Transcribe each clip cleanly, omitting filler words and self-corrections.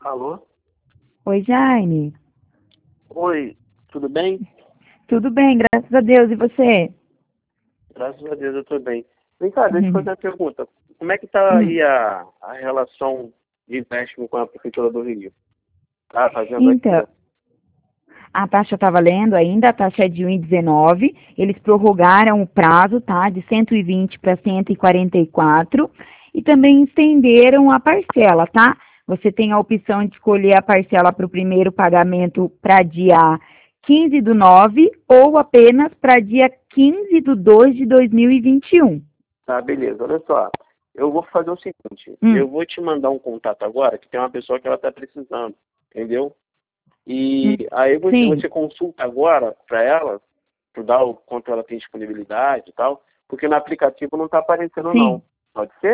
Alô? Oi, Jaime. Oi, tudo bem? Tudo bem, graças a Deus. E você? Graças a Deus eu tô bem. Vem cá, deixa eu fazer uma pergunta. Como é que tá Hum. aí a relação de empréstimo com a Prefeitura do Rio? Tá fazendo Então, ainda? a taxa está valendo ainda, a taxa é de 1,19. Eles prorrogaram o prazo, tá? De 120 para 144. E também estenderam a parcela, tá? Você tem a opção de escolher a parcela para o primeiro pagamento para dia 15/9 ou apenas para dia 15/2 de 2021. Tá, beleza. Olha só, eu vou fazer o seguinte. Hum, Eu vou te mandar um contato agora, que tem uma pessoa que ela tá precisando, entendeu? E hum. aí Sim. você consulta agora para ela, tu dá o quanto ela tem disponibilidade e tal, porque no aplicativo não tá aparecendo Sim. não. Pode ser?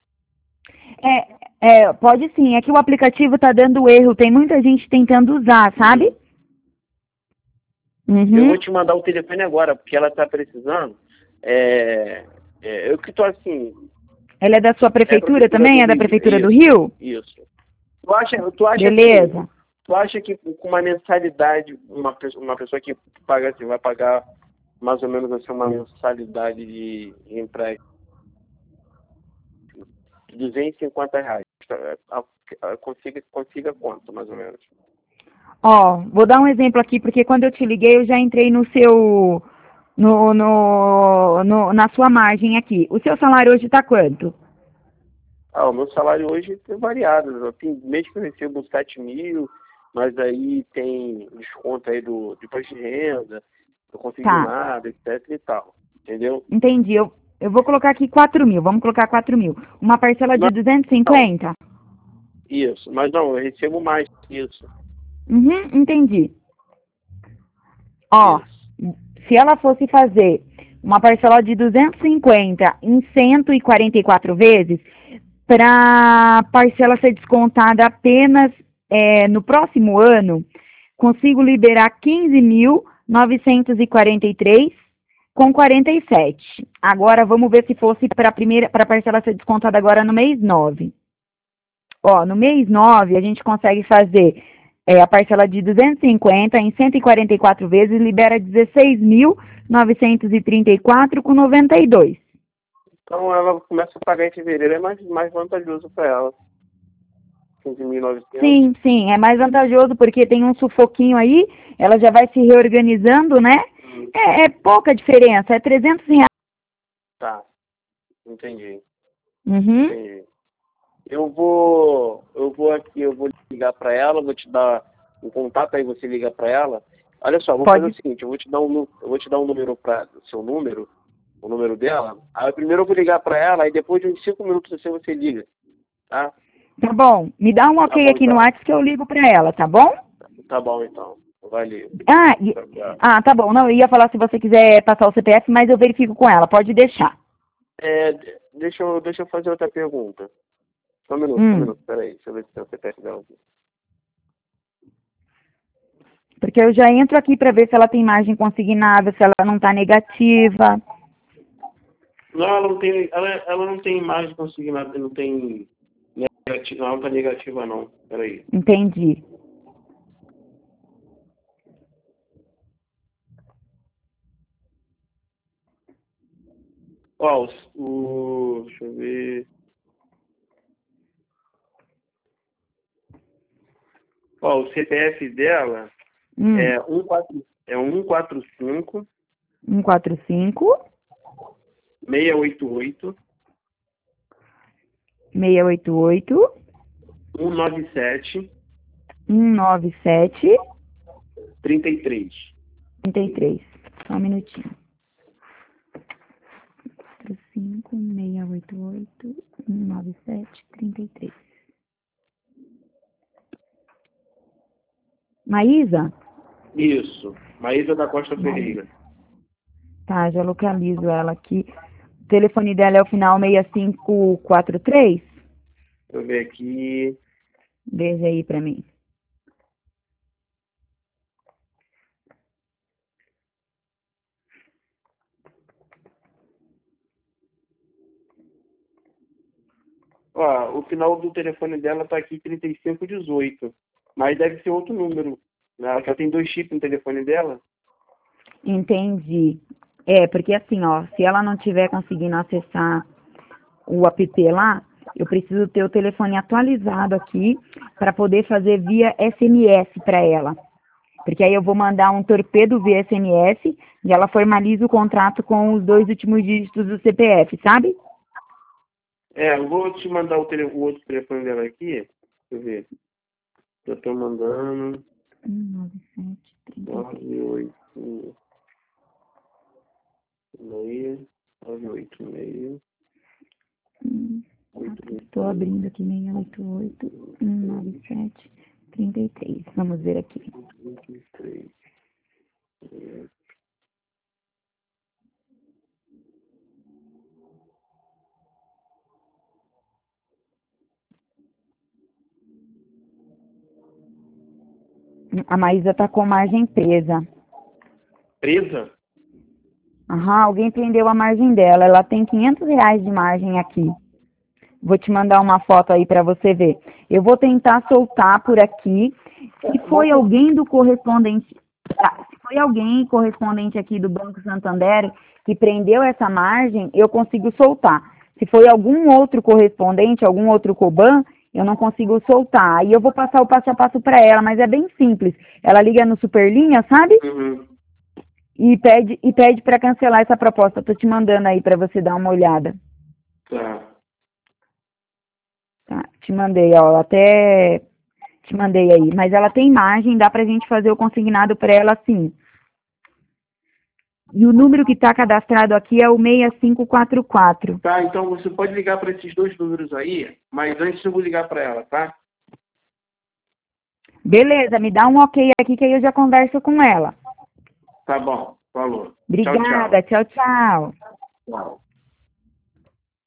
Pode sim. É que o aplicativo tá dando erro. Tem muita gente tentando usar, sabe? Uhum. Eu vou Uhum. te mandar o telefone agora, porque ela está precisando. Eu que tô assim, Ela é da sua é a prefeitura prefeitura também? do É da Rio. É prefeitura do isso, Rio? isso. Tu acha assim, Beleza. tu acha que com uma mensalidade, uma pessoa que paga assim, vai pagar mais ou menos assim uma mensalidade de empréstimo de R$ 250, consiga quanto, mais ou menos? Ó, vou dar um exemplo aqui, porque quando eu te liguei, eu já entrei no seu. Na sua margem aqui. O seu salário hoje tá quanto? O meu salário hoje tem variado. Tem mês que eu recebo 7 mil, mas aí tem desconto aí do imposto de renda, do Tá, consignado, etc e tal. Entendeu? entendi. Eu vou colocar aqui 4.000. Vamos colocar 4.000. Uma parcela de Não, não, 250? isso. Mas não, eu recebo mais que isso. Uhum, entendi. Ó, Isso. se ela fosse fazer uma parcela de 250 em 144 vezes, para a parcela ser descontada apenas no próximo ano, consigo liberar 15.943 com 47. Agora vamos ver se fosse para a parcela ser descontada agora no mês 9. Ó, no mês 9 a gente consegue fazer a parcela de 250 em 144 vezes, libera 16.934 com 92. Então ela começa a pagar em fevereiro, é mais vantajoso para ela. 15.900. Sim, sim, é mais vantajoso porque tem um sufoquinho aí, ela já vai se reorganizando, né? É pouca diferença, é R$ 300. Tá, entendi. Uhum, Entendi. Eu vou ligar para ela, vou te dar um contato, aí você liga para ela. Olha só, vou fazer o pode. seguinte, eu vou te dar um número para seu número, o número dela. Aí primeiro eu vou ligar para ela, aí depois de uns 5 minutos assim você liga, tá? Tá bom, me dá um Tá ok bom aqui no então. WhatsApp que eu ligo pra ela, tá bom? Tá bom então. Valeu. Ah, Tchau, tchau. tá bom. Não, eu ia falar se você quiser passar o CPF, mas eu verifico com ela. Pode deixar. Deixa eu fazer outra pergunta. Só um Hum, minuto, peraí. Deixa eu ver se tem o CPF dela aqui. porque eu já entro aqui pra ver se ela tem margem consignável, se ela não tá negativa. Não, ela não tem imagem consignada, não tem negativa, não tá negativa não. Peraí. Entendi. Ó, deixa eu ver. Ó, o CPF dela Hum, é 145 145 688 688 197 197 33. 33. Só um minutinho. 45 688 197 33. Maísa? Isso. Maísa da Costa Maísa. Ferreira. Tá, já localizo ela aqui. O telefone dela é o final 6543. Deixa eu ver aqui. Veja aí pra mim. Ó, o final do telefone dela tá aqui 3518, mas deve ser outro número. Né? Ela já tem 2 chips no telefone dela. Entendi. Porque assim, ó, se ela não estiver conseguindo acessar o app lá, eu preciso ter o telefone atualizado aqui para poder fazer via SMS para ela. Porque aí eu vou mandar um torpedo via SMS e ela formaliza o contrato com os 2 últimos dígitos do CPF, sabe? Eu vou te mandar o outro telefone dela aqui. Deixa eu ver. Eu tô mandando 98 986 Estou abrindo aqui 688 197 33. Vamos ver aqui. 23. A Maísa tá com margem presa. Presa? Aham, alguém prendeu a margem dela. Ela tem R$ 500 de margem aqui. Vou te mandar uma foto aí para você ver. Eu vou tentar soltar por aqui. Se foi alguém do correspondente, se foi alguém correspondente aqui do Banco Santander que prendeu essa margem, eu consigo soltar. Se foi algum outro correspondente, algum outro Coban, eu não consigo soltar. Aí eu vou passar o passo a passo para ela, mas é bem simples. Ela liga no Superlinha, sabe? Uhum. E pede para cancelar essa proposta. Tô te mandando aí para você dar uma olhada. Tá. Tá, te mandei, ó, até te mandei aí. Mas ela tem margem, dá pra gente fazer o consignado para ela sim. E o número que está cadastrado aqui é o 6544. Tá, então você pode ligar para esses 2 números aí, mas antes eu vou ligar para ela, tá? Beleza, me dá um ok aqui que aí eu já converso com ela. Tá bom, falou. Obrigada, tchau, tchau. Tchau.